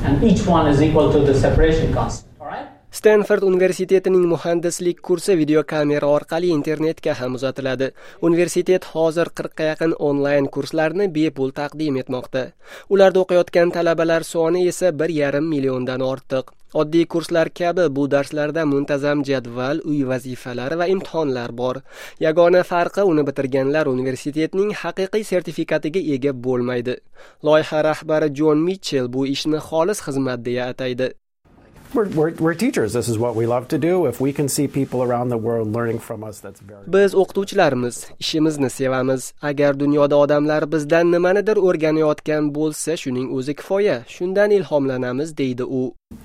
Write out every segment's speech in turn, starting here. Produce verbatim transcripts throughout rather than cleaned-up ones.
and each one is equal to the separation constant. All right? Stanford universitetining muhandislik kursi videokamera orqali internetga ham uzatiladi. Universitet hozir qirqqa yaqin onlayn kurslarni bepul taqdim etmoqda. Ularda o'qiyotgan talabalar soni esa bir yarim milliondan ortiq. Oddiy kurslar kabi bu darslarda muntazam jadval, uy vazifalari va imtihonlar bor. Yagona farqi uni bitirganlar universitetning haqiqiy sertifikatiga ega bo'lmaydi. Loyiha rahbari Jon Mitchell bu ishni xolis xizmat deya ataydi. We're, we're, we're teachers. This is what we love to do. If we can see people around the world learning from us, that's very. Biz o'qituvchilarmiz, ishimizni sevamiz. Agar dunyoda odamlar bizdan nimanidir o'rganayotgan bo'lsa, shuning o'zi kifoya. Shundan ilhomlanamiz, deydi u.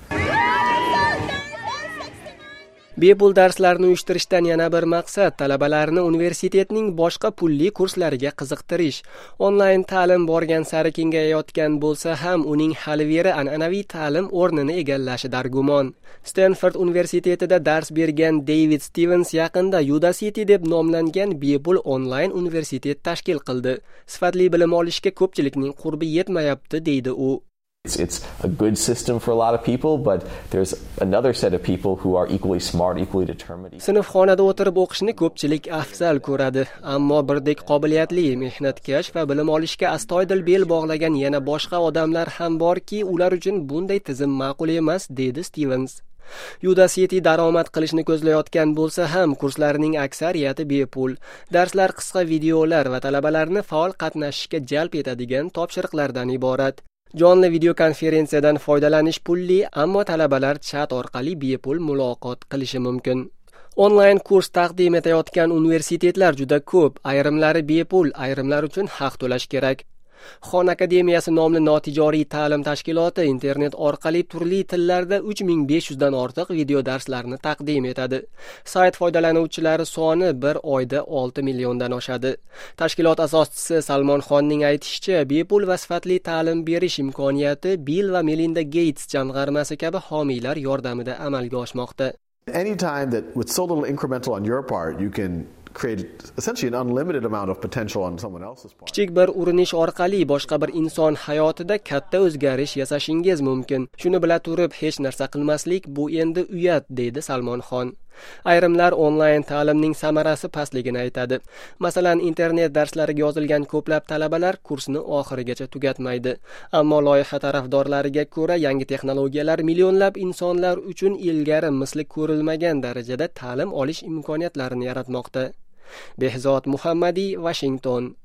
Bepul darslarni uyushtirishdan yana bir maqsad talabalarni universitetning boshqa pulli kurslariga qiziqtirish. Onlayn ta'lim borgan sari kengayayotgan bo'lsa ham uning hali-veri an'anaviy ta'lim o'rnini egallashi dargumon. Stanford universitetida dars bergan David Stevens yaqinda Udacity deb nomlangan bepul onlayn universitet tashkil qildi. Sifatli bilim olishga ko'pchilikning qurbi yetmayapti, deydi u. It's, it's a good system for a lot of people, but there's another set of people who are equally smart, equally determined. Sinfxonada o'tirib o'qishni ko'pchilik afzal ko'radi, ammo birdek qobiliyatli, mehnatkash va bilim olishga astoydil bel bog'lagan yana boshqa odamlar ham borki, ular uchun bunday tizim ma'qul emas, dedi Stevens. Udacity daromad qilishni ko'zlayotgan bo'lsa ham kurslarining aksariyati bepul. Darslar qisqa videolar va talabalarni faol qatnashishga jalb etadigan topshiriqlardan iborat. Jonli videokonferensiyadan foydalanish pulli, ammo talabalar chat orqali bepul muloqot qilishi mumkin. Onlayn kurs taqdim etayotgan universitetlar juda ko'p, ayrimlari bepul, ayrimlar uchun haq to'lash kerak. Xon akademiyasi nomli notijoriy ta'lim tashkiloti internet orqali turli tillarda uch ming besh yuz dan ortiq video darslarni taqdim etadi. Sayt foydalanuvchilari soni bir oyda olti milliondan oshadi. Tashkilot asoschisi Salmonxonning aytishicha, bepul va sifatli ta'lim berish imkoniyati Bill va Melinda Gates jamg'armasi kabi homiylar yordamida amalga oshmoqda. Anytime that with so little incremental on your part, you can create essentially an unlimited amount of potential on someone else's part. Kichik bir urinish orqali boshqa bir inson hayotida katta o'zgarish yasashingiz mumkin. Shuni bila turib hech narsa qilmaslik bu endi uyat, deydi Salmonxon. Ayrimlar onlayn ta'limning samarasi pastligini aytadi. Masalan, internet darslariga yozilgan ko'plab talabalar kursni oxirigacha tugatmaydi. Ammo loyiha tarafdorlariga ko'ra, yangi texnologiyalar millionlab insonlar uchun ilgari misli ko'rilmagan darajada ta'lim olish imkoniyatlarini yaratmoqda. Behzod Muhammadi, Washington.